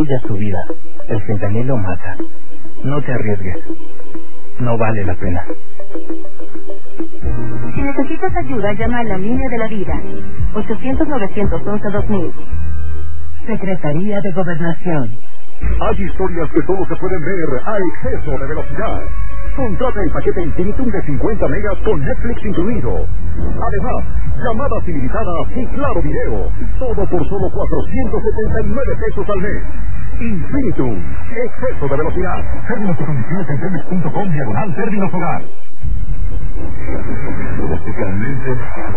destruya su vida. El fentanilo mata. No te arriesgues. No vale la pena. Si necesitas ayuda, llama a la línea de la vida. 800-911-2000. Secretaría de Gobernación. Hay historias que solo se pueden ver a exceso de velocidad. Contrata el paquete Infinitum de 50 megas con Netflix incluido. Además, llamadas ilimitadas y claro video. Todo por solo 479 pesos al mes. Infinitum. Exceso de velocidad. Términos y condiciones en telmex.com/términos hogar.